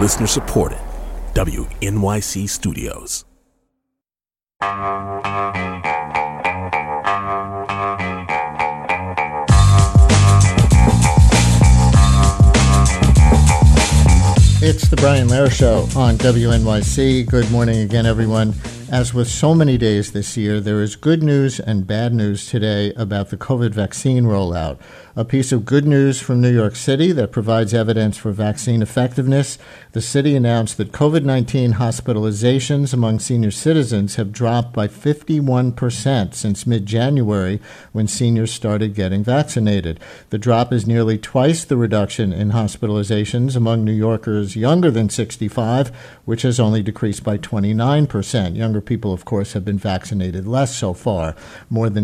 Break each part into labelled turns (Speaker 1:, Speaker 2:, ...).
Speaker 1: Listener supported. WNYC Studios.
Speaker 2: It's the Brian Lehrer Show on WNYC. Good morning again, everyone. As with so many days this year, there is good news and bad news today about the COVID vaccine rollout. A piece of good news from New York City that provides evidence for vaccine effectiveness. The city announced that COVID-19 hospitalizations among senior citizens have dropped by 51% since mid-January when seniors started getting vaccinated. The drop is nearly twice the reduction in hospitalizations among New Yorkers younger than 65, which has only decreased by 29%. Younger people, of course, have been vaccinated less so far. More than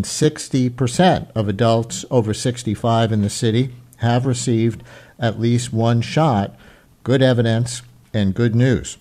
Speaker 2: 60% of adults over 65 in the city have received at least one shot. Good evidence and good news.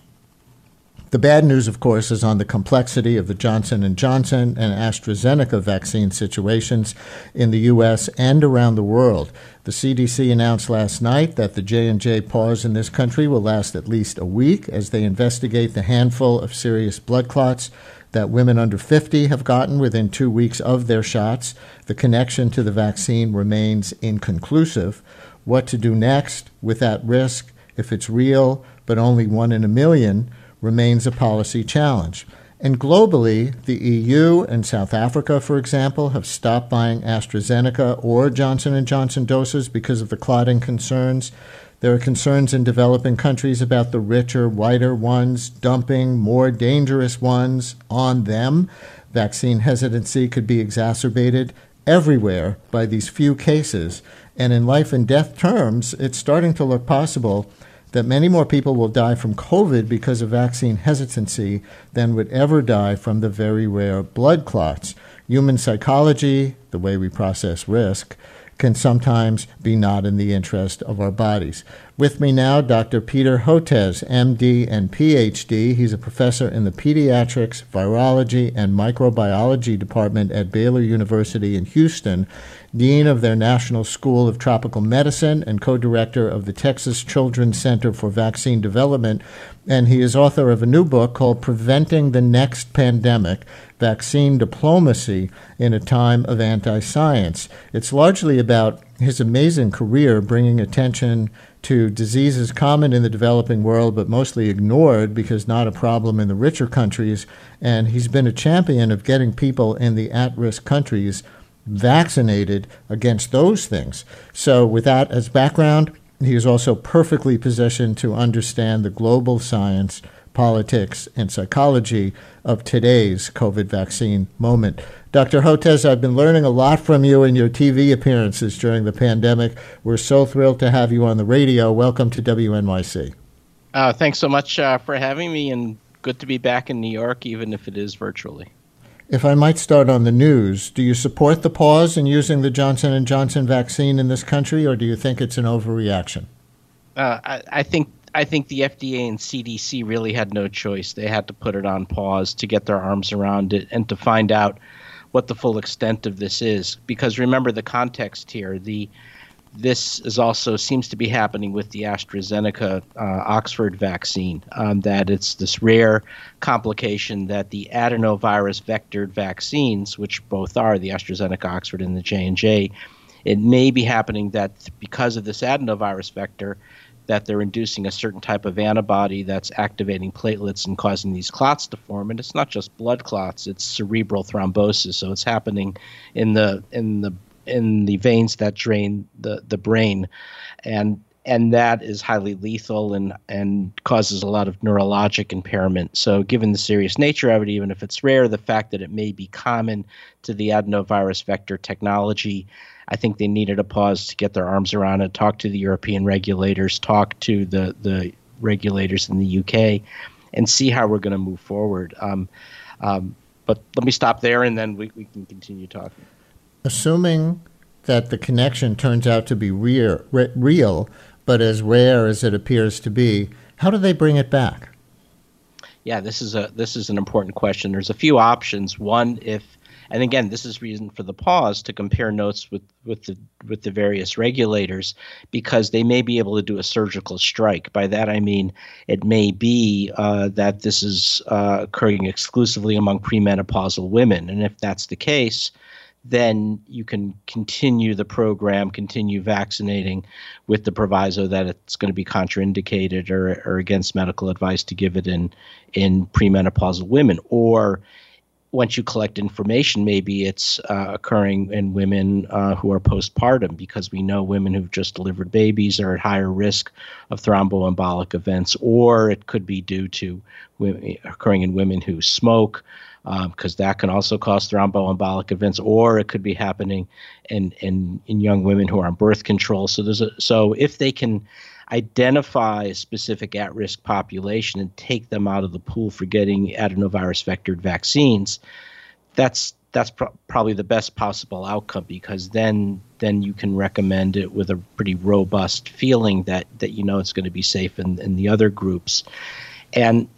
Speaker 2: The bad news, of course, is on the complexity of the Johnson & Johnson and AstraZeneca vaccine situations in the U.S. and around the world. The CDC announced last night that the J&J pause in this country will last at least a week as they investigate the handful of serious blood clots that women under 50 have gotten within 2 weeks of their shots. The connection to the vaccine remains inconclusive. What to do next with that risk, if it's real, but only 1 in a million, remains a policy challenge. And globally, the EU and South Africa, for example, have stopped buying AstraZeneca or Johnson & Johnson doses because of the clotting concerns. There are concerns in developing countries about the richer, whiter ones dumping more dangerous ones on them. Vaccine hesitancy could be exacerbated everywhere by these few cases. And in life and death terms, it's starting to look possible that many more people will die from COVID because of vaccine hesitancy than would ever die from the very rare blood clots. Human psychology, the way we process risk, can sometimes be not in the interest of our bodies. With me now, Dr. Peter Hotez, MD and PhD. He's a professor in the Pediatrics, Virology, and Microbiology Department at Baylor University in Houston, Dean of their National School of Tropical Medicine, and co-director of the Texas Children's Center for Vaccine Development. And he is author of a new book called Preventing the Next Pandemic, Vaccine Diplomacy in a Time of Anti-Science. It's largely about his amazing career bringing attention to diseases common in the developing world but mostly ignored because not a problem in the richer countries. And he's been a champion of getting people in the at-risk countries vaccinated against those things. So with that as background, he is also perfectly positioned to understand the global science, politics, and psychology of today's COVID vaccine moment. Dr. Hotez, I've been learning a lot from you in your TV appearances during the pandemic. We're so thrilled to have you on the radio. Welcome to WNYC.
Speaker 3: Thanks so much for having me, and good to be back in New York, even if it is virtually.
Speaker 2: If I might start on the news, do you support the pause in using the Johnson & Johnson vaccine in this country, or do you think it's an overreaction?
Speaker 3: I think the FDA and CDC really had no choice. They had to put it on pause to get their arms around it and to find out what the full extent of this is. Because remember the context here. This is also seems to be happening with the AstraZeneca Oxford vaccine, that it's this rare complication that the adenovirus vectored vaccines, which both are the AstraZeneca Oxford and the J&J, it may be happening that because of this adenovirus vector, that they're inducing a certain type of antibody that's activating platelets and causing these clots to form. And it's not just blood clots, it's cerebral thrombosis. So it's happening in the veins that drain the brain. And that is highly lethal and causes a lot of neurologic impairment. So given the serious nature of it, even if it's rare, the fact that it may be common to the adenovirus vector technology, I think they needed a pause to get their arms around it, talk to the European regulators, talk to the regulators in the UK, and see how we're going to move forward. But let me stop there, and then we can continue talking.
Speaker 2: Assuming that the connection turns out to be real, but as rare as it appears to be, how do they bring it back?
Speaker 3: Yeah, this is an important question. There's a few options. One, if And again, this is reason for the pause, to compare notes with the various regulators, because they may be able to do a surgical strike. By that I mean it may be that this is occurring exclusively among premenopausal women, and if that's the case, then you can continue the program, continue vaccinating, with the proviso that it's going to be contraindicated or against medical advice to give it in premenopausal women. Or once you collect information, maybe it's occurring in women who are postpartum, because we know women who've just delivered babies are at higher risk of thromboembolic events, or it could be due to occurring in women who smoke, because that can also cause thromboembolic events, or it could be happening in young women who are on birth control. So if they can identify a specific at-risk population and take them out of the pool for getting adenovirus vectored vaccines, that's probably the best possible outcome, because then you can recommend it with a pretty robust feeling that it's going to be safe in the other groups. And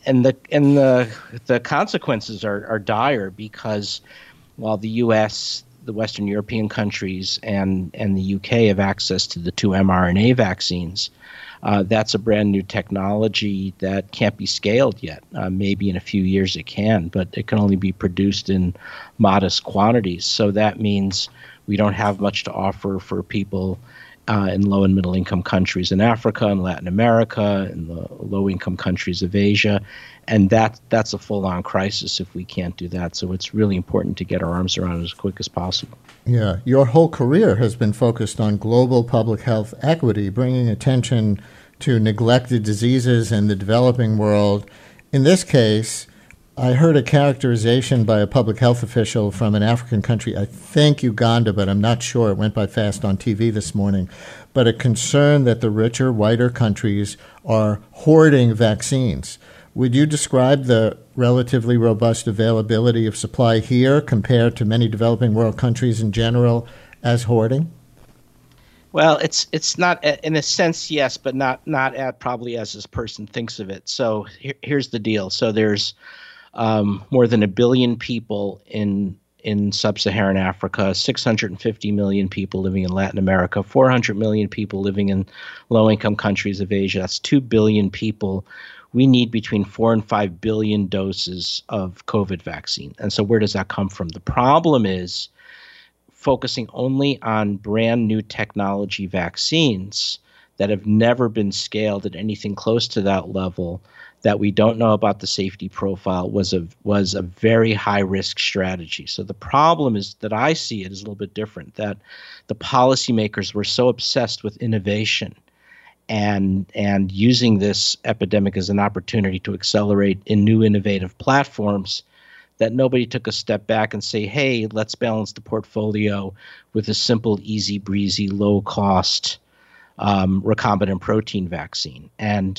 Speaker 3: the consequences are dire, because while the U.S., the Western European countries, and the UK have access to the 2 mRNA vaccines, that's a brand new technology that can't be scaled yet. Maybe in a few years it can, but it can only be produced in modest quantities. So that means we don't have much to offer for people in low and middle income countries in Africa and Latin America and the low income countries of Asia. And that's a full-on crisis if we can't do that. So it's really important to get our arms around it as quick as possible.
Speaker 2: Yeah. Your whole career has been focused on global public health equity, bringing attention to neglected diseases in the developing world. In this case, I heard a characterization by a public health official from an African country, I think Uganda, but I'm not sure. It went by fast on TV this morning. But a concern that the richer, whiter countries are hoarding vaccines. Would you describe the relatively robust availability of supply here compared to many developing world countries in general as hoarding?
Speaker 3: Well, it's not, in a sense, yes, but not probably as this person thinks of it. So here's the deal. So there's more than 1 billion people in sub-Saharan Africa, 650 million people living in Latin America, 400 million people living in low-income countries of Asia. That's 2 billion people. We need between 4 and 5 billion doses of COVID vaccine. And so where does that come from? The problem is focusing only on brand new technology vaccines that have never been scaled at anything close to that level, that we don't know about the safety profile, was a very high risk strategy. So the problem is that I see it is a little bit different, that the policymakers were so obsessed with innovation and using this epidemic as an opportunity to accelerate in new innovative platforms, that nobody took a step back and say, hey, let's balance the portfolio with a simple, easy breezy, low cost recombinant protein vaccine.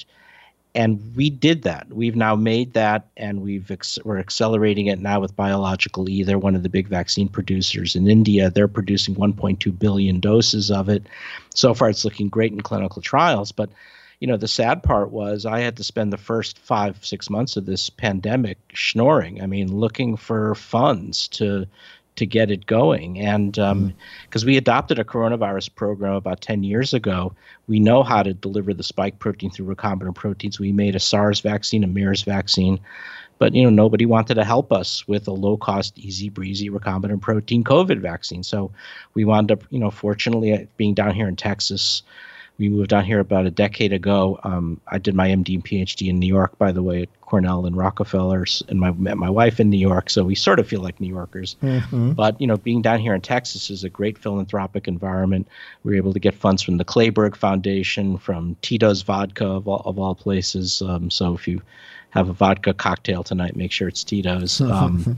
Speaker 3: And we did that. We've now made that, and we're accelerating it now with Biological E. They're one of the big vaccine producers in India. They're producing 1.2 billion doses of it. So far, it's looking great in clinical trials. But, the sad part was I had to spend the first 5-6 months of this pandemic schnoring. I mean, looking for funds to get it going. And because we adopted a coronavirus program about 10 years ago, we know how to deliver the spike protein through recombinant proteins. We made a SARS vaccine, a MERS vaccine, but nobody wanted to help us with a low-cost, easy breezy recombinant protein COVID vaccine. So we wound up, fortunately, being down here in Texas. We moved down here about a decade ago. I did my MD and PhD in New York, by the way, at Cornell and Rockefeller, and met my wife in New York, so we sort of feel like New Yorkers. Mm-hmm. But, being down here in Texas is a great philanthropic environment. We were able to get funds from the Kleberg Foundation, from Tito's Vodka, of all places. So if you have a vodka cocktail tonight, make sure it's Tito's. The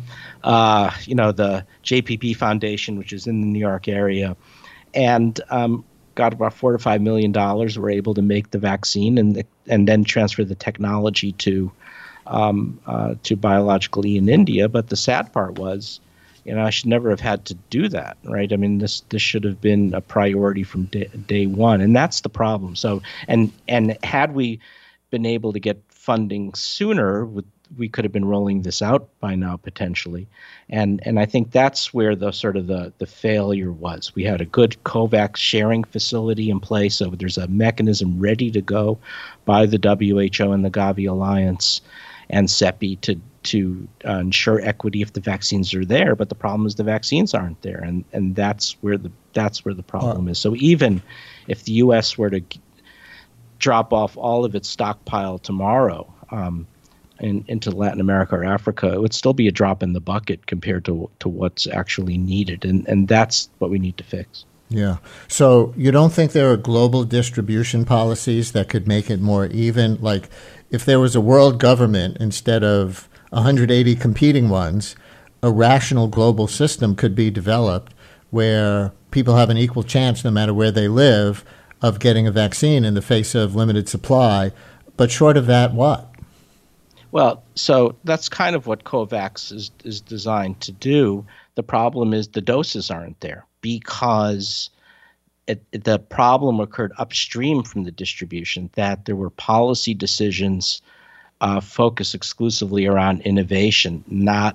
Speaker 3: JPP Foundation, which is in the New York area. And got about $4 to $5 million. We're able to make the vaccine and then transfer the technology to Biological E in India. But the sad part was, I should never have had to do that, right? I mean, this should have been a priority from day one, and that's the problem. So, and had we been able to get funding sooner, we could have been rolling this out by now potentially, and I think that's where the sort of the failure was. We had a good COVAX sharing facility in place, so there's a mechanism ready to go by the WHO and the Gavi Alliance and CEPI to ensure equity if the vaccines are there, but the problem is the vaccines aren't there, and that's where the problem is. So even if the U.S. were to drop off all of its stockpile tomorrow into Latin America or Africa, it would still be a drop in the bucket compared to what's actually needed, and that's what we need to fix.
Speaker 2: Yeah. So you don't think there are global distribution policies that could make it more even? Like if there was a world government instead of 180 competing ones, a rational global system could be developed where people have an equal chance, no matter where they live, of getting a vaccine in the face of limited supply. But short of that, what?
Speaker 3: Well, so that's kind of what COVAX is designed to do. The problem is the doses aren't there because the problem occurred upstream from the distribution, that there were policy decisions focused exclusively around innovation, not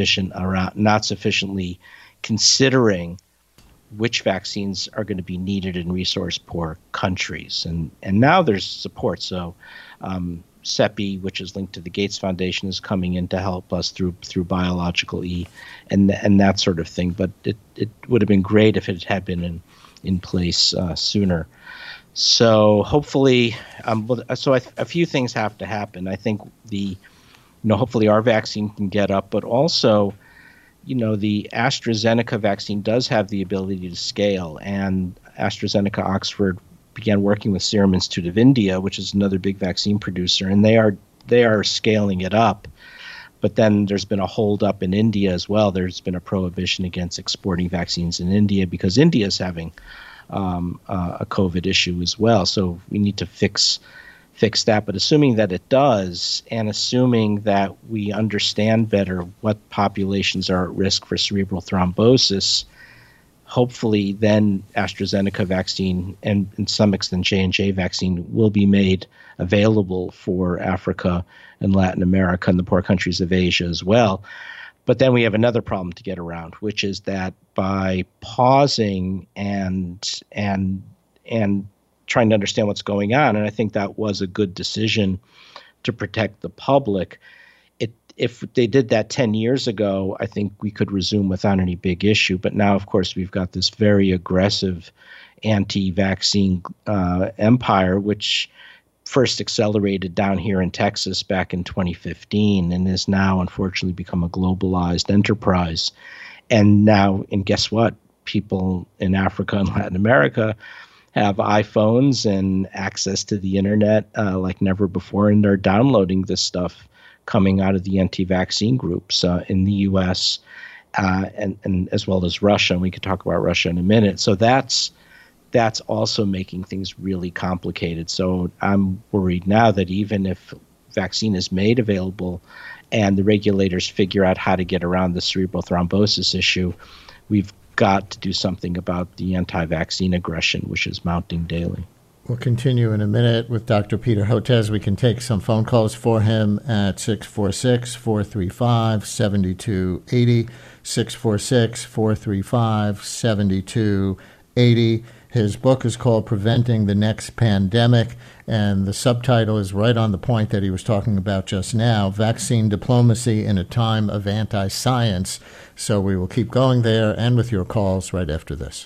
Speaker 3: sufficiently considering which vaccines are going to be needed in resource-poor countries. And now there's support. So CEPI, which is linked to the Gates Foundation, is coming in to help us through Biological E and that sort of thing. But it would have been great if it had been in place sooner. So hopefully, a few things have to happen. I think hopefully our vaccine can get up, but also, the AstraZeneca vaccine does have the ability to scale, and AstraZeneca Oxford began working with Serum Institute of India, which is another big vaccine producer, and they are scaling it up. But then there's been a holdup in India as well. There's been a prohibition against exporting vaccines in India because India is having a COVID issue as well. So we need to fix that. But assuming that it does, and assuming that we understand better what populations are at risk for cerebral thrombosis, hopefully then AstraZeneca vaccine and in some extent J&J vaccine will be made available for Africa and Latin America and the poor countries of Asia as well. But then we have another problem to get around, which is that by pausing and trying to understand what's going on, and I think that was a good decision to protect the public. If they did that 10 years ago, I think we could resume without any big issue. But now, of course, we've got this very aggressive anti-vaccine empire, which first accelerated down here in Texas back in 2015 and is now unfortunately become a globalized enterprise. And guess what? People in Africa and Latin America have iPhones and access to the internet like never before, and they're downloading this stuff coming out of the anti-vaccine groups in the U.S. And as well as Russia. And we could talk about Russia in a minute. So that's also making things really complicated. So I'm worried now that even if vaccine is made available and the regulators figure out how to get around the cerebral thrombosis issue, we've got to do something about the anti-vaccine aggression, which is mounting daily.
Speaker 2: We'll continue in a minute with Dr. Peter Hotez. We can take some phone calls for him at 646-435-7280, 646-435-7280. His book is called Preventing the Next Pandemic, and the subtitle is right on the point that he was talking about just now, Vaccine Diplomacy in a Time of Anti-Science. So we will keep going there and with your calls right after this.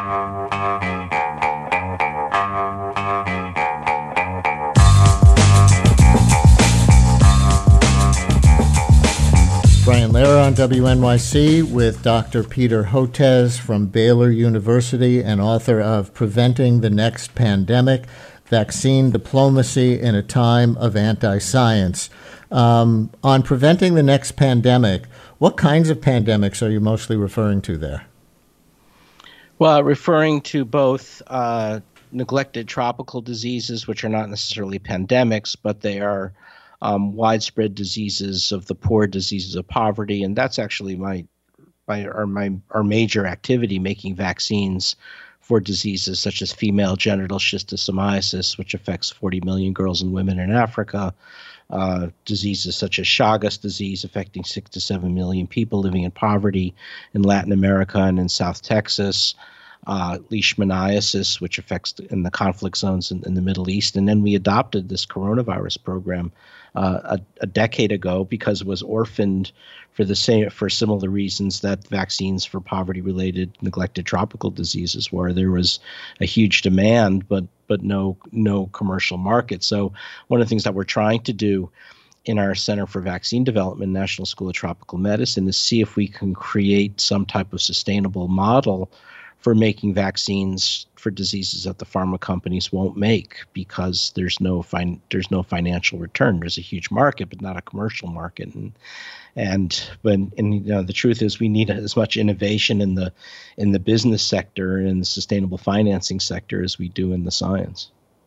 Speaker 2: Brian Lehrer on WNYC with Dr. Peter Hotez from Baylor University and author of Preventing the Next Pandemic, Vaccine Diplomacy in a Time of Anti-Science. On Preventing the Next Pandemic, what kinds of pandemics are you mostly referring to there?
Speaker 3: Well, referring to both neglected tropical diseases, which are not necessarily pandemics, but they are widespread diseases of the poor, diseases of poverty, and that's actually our major activity, making vaccines for diseases such as female genital schistosomiasis, which affects 40 million girls and women in Africa, diseases such as Chagas disease affecting 6 to 7 million people living in poverty in Latin America and in South Texas, leishmaniasis, which affects in the conflict zones in the Middle East. And then we adopted this coronavirus program a decade ago because it was orphaned for similar reasons that vaccines for poverty-related neglected tropical diseases were. There was a huge demand, but no commercial market. So one of the things that we're trying to do in our Center for Vaccine Development, National School of Tropical Medicine, is see if we can create some type of sustainable model for making vaccines for diseases that the pharma companies won't make because there's no financial return. There's a huge market, but not a commercial market. And the truth is, we need as much innovation in the business sector and the sustainable financing sector as we do in the science.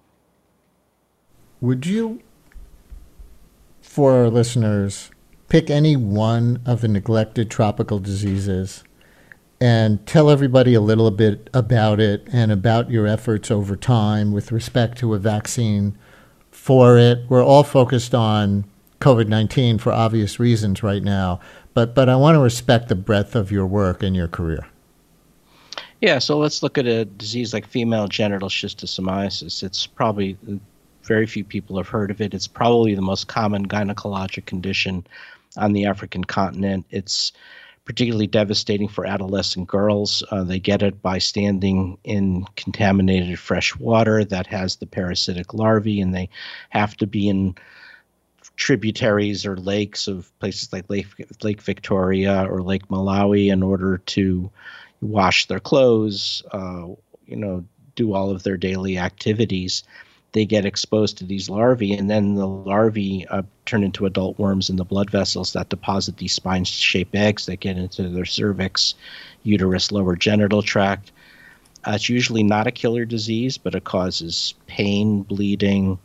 Speaker 2: Would you, for our listeners, pick any one of the neglected tropical diseases and tell everybody a little bit about it and about your efforts over time with respect to a vaccine for it? We're all focused on COVID-19 for obvious reasons right now, but I want to respect the breadth of your work and your career.
Speaker 3: Yeah, so let's look at a disease like female genital schistosomiasis. It's probably very few people have heard of it. It's probably the most common gynecologic condition on the African continent. It's particularly devastating for adolescent girls. They get it by standing in contaminated fresh water that has the parasitic larvae, and they have to be in tributaries or lakes of places like Lake Victoria or Lake Malawi in order to wash their clothes, do all of their daily activities. They get exposed to these larvae, and then the larvae turn into adult worms in the blood vessels that deposit these spine-shaped eggs that get into their cervix, uterus, lower genital tract. It's usually not a killer disease, but it causes pain, bleeding,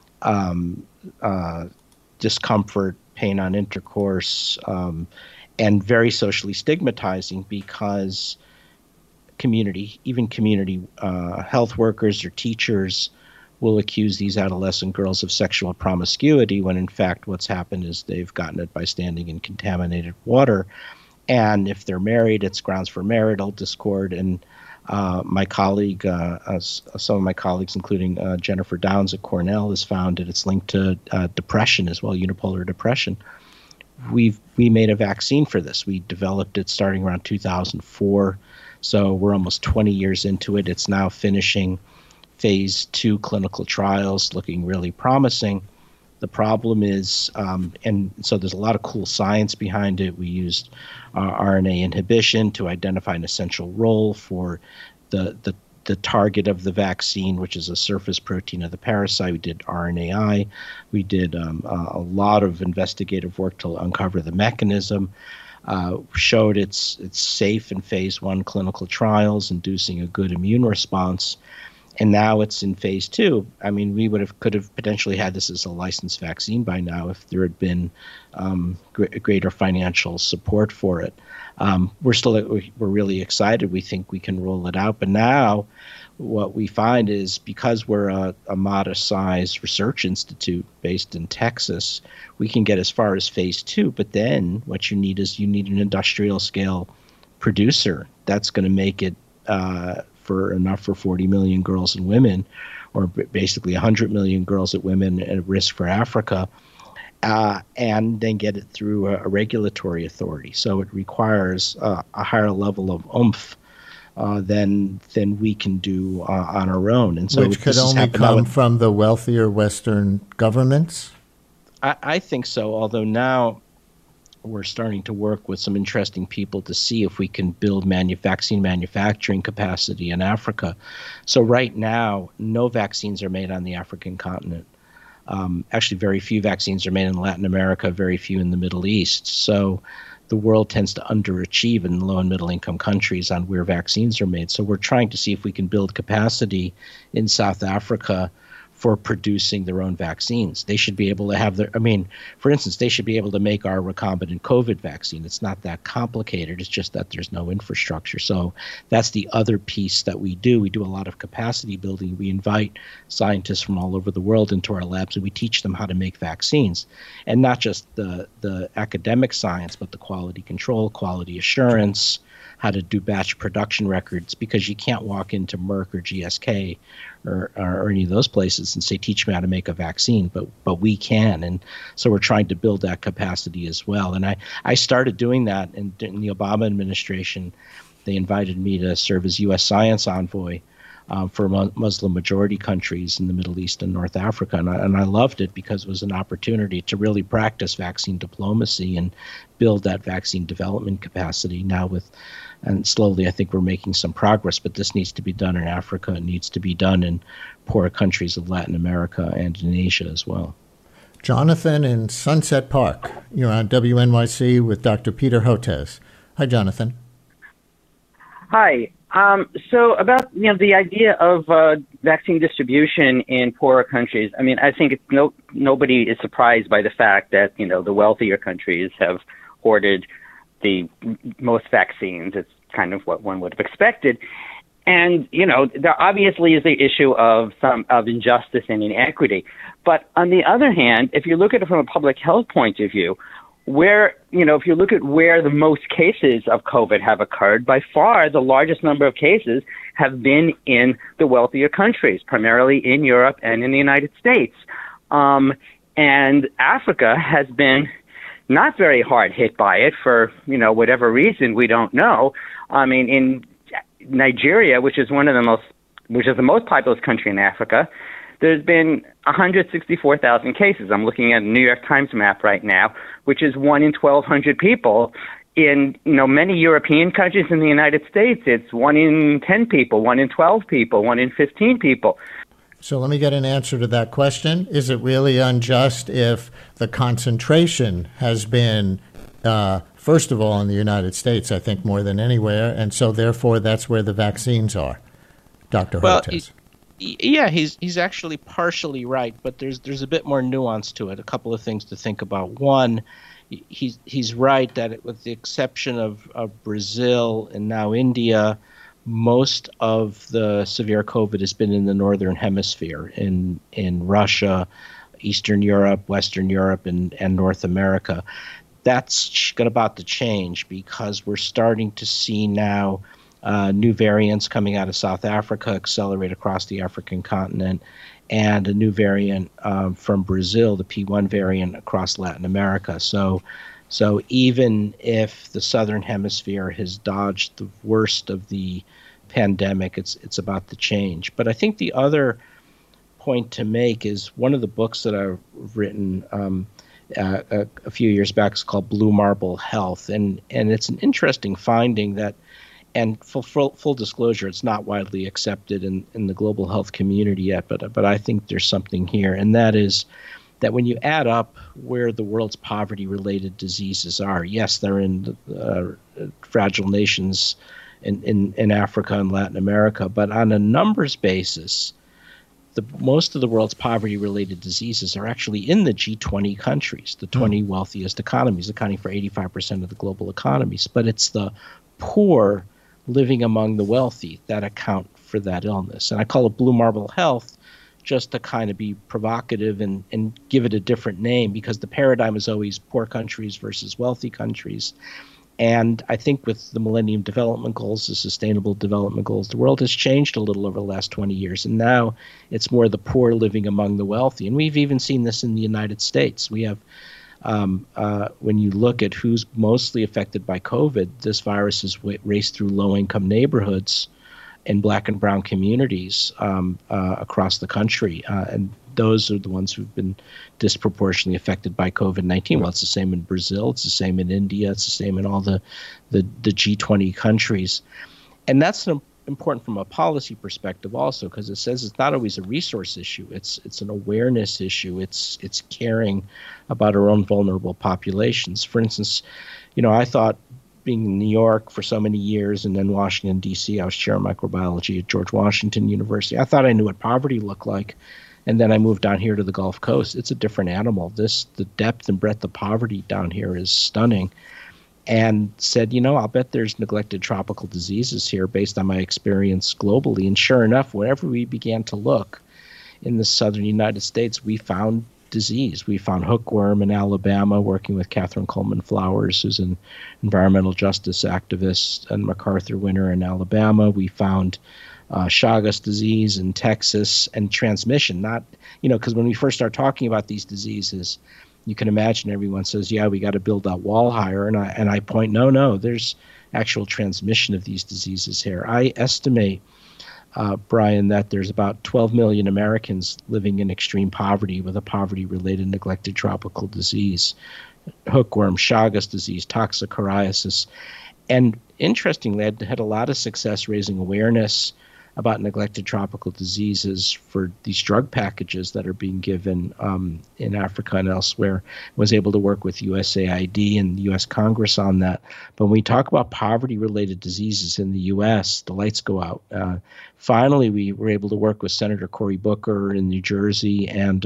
Speaker 3: discomfort, pain on intercourse, and very socially stigmatizing because community health workers or teachers will accuse these adolescent girls of sexual promiscuity when in fact what's happened is they've gotten it by standing in contaminated water. And if they're married, it's grounds for marital discord. And my colleague, some of my colleagues, including Jennifer Downs at Cornell, has found that it's linked to depression as well, unipolar depression. We made a vaccine for this. We developed it starting around 2004. So we're almost 20 years into it. It's now finishing phase 2 clinical trials, looking really promising. The problem is, and so there's a lot of cool science behind it. We used RNA inhibition to identify an essential role for the target of the vaccine, which is a surface protein of the parasite. We did RNAi. We did a lot of investigative work to uncover the mechanism. Showed it's safe in phase 1 clinical trials, inducing a good immune response. And now it's in phase 2. I mean, we could have potentially had this as a licensed vaccine by now if there had been greater financial support for it. We're really excited. We think we can roll it out. But now what we find is because we're a modest-sized research institute based in Texas, we can get as far as phase 2. But then what you need an industrial-scale producer that's going to make it enough for 40 million girls and women, or basically 100 million girls and women at risk for Africa, and then get it through a regulatory authority. So it requires a higher level of oomph than we can do on our own. And so
Speaker 2: which could only come from the wealthier Western governments?
Speaker 3: I think so, although now we're starting to work with some interesting people to see if we can build vaccine manufacturing capacity in Africa. So right now, no vaccines are made on the African continent. Actually, very few vaccines are made in Latin America, very few in the Middle East. So the world tends to underachieve in low and middle income countries on where vaccines are made. So we're trying to see if we can build capacity in South Africa for producing their own vaccines. They should be able to have for instance, they should be able to make our recombinant COVID vaccine. It's not that complicated. It's just that there's no infrastructure. So that's the other piece that we do. We do a lot of capacity building. We invite scientists from all over the world into our labs, and we teach them how to make vaccines. And not just the academic science, but the quality control, quality assurance, how to do batch production records, because you can't walk into Merck or GSK or any of those places and say, teach me how to make a vaccine, but we can. And so we're trying to build that capacity as well. And I started doing that in the Obama administration. They invited me to serve as U.S. science envoy for Muslim majority countries in the Middle East and North Africa. And I loved it because it was an opportunity to really practice vaccine diplomacy and build that vaccine development capacity. And slowly I think we're making some progress, but this needs to be done in Africa. It needs to be done in poorer countries of Latin America and in Asia as well.
Speaker 2: Jonathan in Sunset Park. You're on WNYC with Dr. Peter Hotez. Hi, Jonathan.
Speaker 4: Hi. So about the idea of vaccine distribution in poorer countries. I mean, I think nobody is surprised by the fact that the wealthier countries have hoarded the most vaccines. It's kind of what one would have expected. And there obviously is the issue of injustice and inequity. But on the other hand, if you look at it from a public health point of view, if you look at where the most cases of COVID have occurred, by far the largest number of cases have been in the wealthier countries, primarily in Europe and in the United States. And Africa has been not very hard hit by it for, whatever reason, we don't know. I mean, in Nigeria, which is the most populous country in Africa, there's been 164,000 cases. I'm looking at a New York Times map right now, which is 1 in 1,200 people. In many European countries in the United States, it's 1 in 10 people, 1 in 12 people, 1 in 15 people.
Speaker 2: So let me get an answer to that question. Is it really unjust if the concentration has been, first of all, in the United States, I think more than anywhere, and so therefore that's where the vaccines are? Dr. Hotez.
Speaker 3: Yeah, he's actually partially right, but there's a bit more nuance to it. A couple of things to think about. One, he's right that with the exception of Brazil and now India, most of the severe COVID has been in the northern hemisphere, in Russia, Eastern Europe, Western Europe, and North America. That's about to change because we're starting to see now new variants coming out of South Africa accelerate across the African continent, and a new variant from Brazil, the P1 variant, across Latin America. So even if the southern hemisphere has dodged the worst of the pandemic, it's about to change. But I think the other point to make is one of the books that I've written a few years back is called Blue Marble Health, and it's an interesting finding that, and full disclosure, it's not widely accepted in the global health community yet, but I think there's something here, and that is that when you add up where the world's poverty-related diseases are, yes, they're in fragile nations in Africa and Latin America, but on a numbers basis, most of the world's poverty-related diseases are actually in the G20 countries, the 20 wealthiest economies, accounting for 85% of the global economies. But it's the poor living among the wealthy that account for that illness. And I call it Blue Marble Health just to kind of be provocative and give it a different name, because the paradigm is always poor countries versus wealthy countries. And I think with the Millennium Development Goals, the Sustainable Development Goals, the world has changed a little over the last 20 years. And now it's more the poor living among the wealthy. And we've even seen this in the United States. We have, when you look at who's mostly affected by COVID, this virus has raced through low-income neighborhoods in Black and brown communities across the country. And those are the ones who've been disproportionately affected by COVID-19. Well, it's the same in Brazil. It's the same in India. It's the same in all the G20 countries. And that's important from a policy perspective also, because it says it's not always a resource issue. It's an awareness issue. It's caring about our own vulnerable populations. For instance, I thought, being in New York for so many years and then Washington, D.C., I was chair of microbiology at George Washington University. I thought I knew what poverty looked like. And then I moved down here to the Gulf Coast. It's a different animal. The depth and breadth of poverty down here is stunning. And said, I'll bet there's neglected tropical diseases here based on my experience globally. And sure enough, whenever we began to look in the southern United States, we found disease. We found hookworm in Alabama, working with Catherine Coleman Flowers, who's an environmental justice activist and MacArthur winner in Alabama. We found Chagas disease in Texas, and transmission, not, because when we first start talking about these diseases, you can imagine everyone says, yeah, we got to build that wall higher. And I point, no, there's actual transmission of these diseases here. I estimate, Brian, that there's about 12 million Americans living in extreme poverty with a poverty-related neglected tropical disease, hookworm, Chagas disease, toxocariasis. And interestingly, I had a lot of success raising awareness about neglected tropical diseases for these drug packages that are being given in Africa and elsewhere. Was able to work with USAID and the U.S. Congress on that. But when we talk about poverty-related diseases in the U.S., the lights go out. Finally, we were able to work with Senator Cory Booker in New Jersey and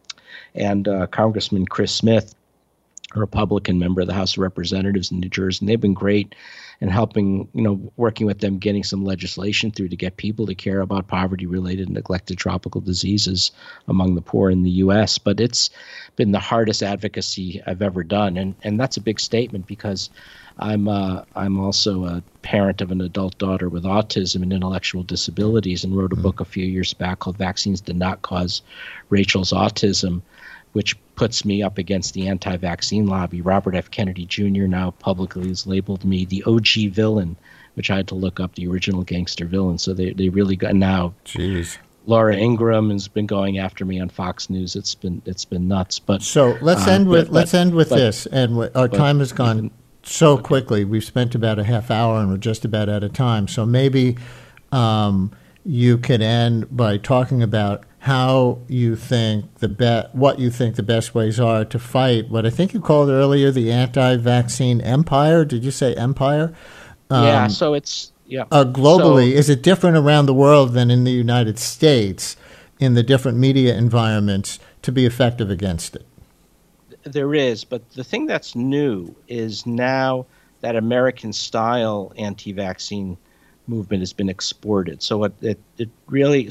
Speaker 3: Congressman Chris Smith, a Republican member of the House of Representatives in New Jersey. And they've been great in helping, working with them, getting some legislation through to get people to care about poverty-related neglected tropical diseases among the poor in the U.S. But it's been the hardest advocacy I've ever done. And that's a big statement because I'm also a parent of an adult daughter with autism and intellectual disabilities, and wrote a book a few years back called Vaccines Did Not Cause Rachel's Autism, which puts me up against the anti-vaccine lobby. Robert F. Kennedy Jr. now publicly has labeled me the OG villain, which I had to look up, the original gangster villain. So they really got now.
Speaker 2: Jeez.
Speaker 3: Laura Ingraham has been going after me on Fox News. It's been nuts. But
Speaker 2: so let's end with this. And our time has gone so quickly. We've spent about a half hour, and we're just about out of time. So maybe you could end by talking about how you think what you think the best ways are to fight what I think you called earlier the anti-vaccine empire. Did you say empire?
Speaker 3: Yeah. So it's
Speaker 2: globally. Is it different around the world than in the United States in the different media environments to be effective against it?
Speaker 3: There is, but the thing that's new is now that American-style anti-vaccine movement has been exported. So it really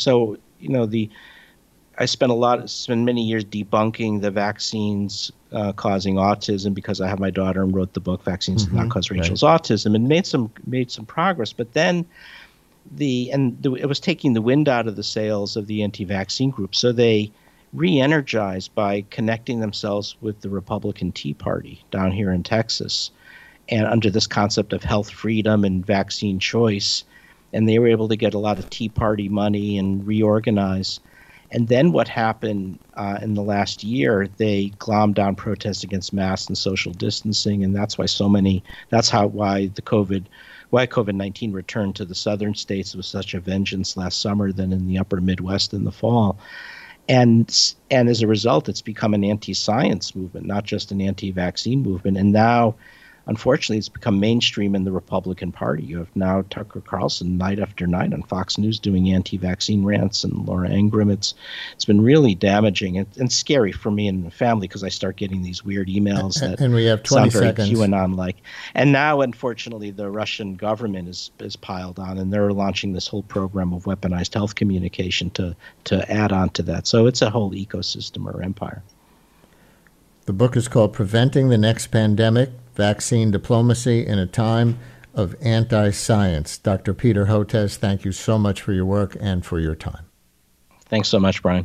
Speaker 3: I spent many years debunking the vaccines causing autism because I have my daughter and wrote the book Vaccines Did Not Cause Rachel's Autism, and made some progress. But then it was taking the wind out of the sails of the anti-vaccine group. So they re-energized by connecting themselves with the Republican Tea Party down here in Texas, and under this concept of health freedom and vaccine choice. And they were able to get a lot of Tea Party money and reorganize. And then what happened in the last year, they glommed down protests against masks and social distancing, and that's why why COVID-19 returned to the southern states with such a vengeance last summer than in the upper Midwest in the fall. And as a result, it's become an anti-science movement, not just an anti-vaccine movement. And now, unfortunately, it's become mainstream in the Republican Party. You have now Tucker Carlson night after night on Fox News doing anti-vaccine rants, and Laura Ingraham. It's been really damaging and scary for me and the family because I start getting these weird emails that
Speaker 2: and we have 20
Speaker 3: sound very
Speaker 2: seconds.
Speaker 3: QAnon-like. And now, unfortunately, the Russian government is piled on, and they're launching this whole program of weaponized health communication to add on to that. So it's a whole ecosystem or empire.
Speaker 2: The book is called Preventing the Next Pandemic, Vaccine Diplomacy in a Time of Anti-Science. Dr. Peter Hotez, thank you so much for your work and for your time.
Speaker 3: Thanks so much, Brian.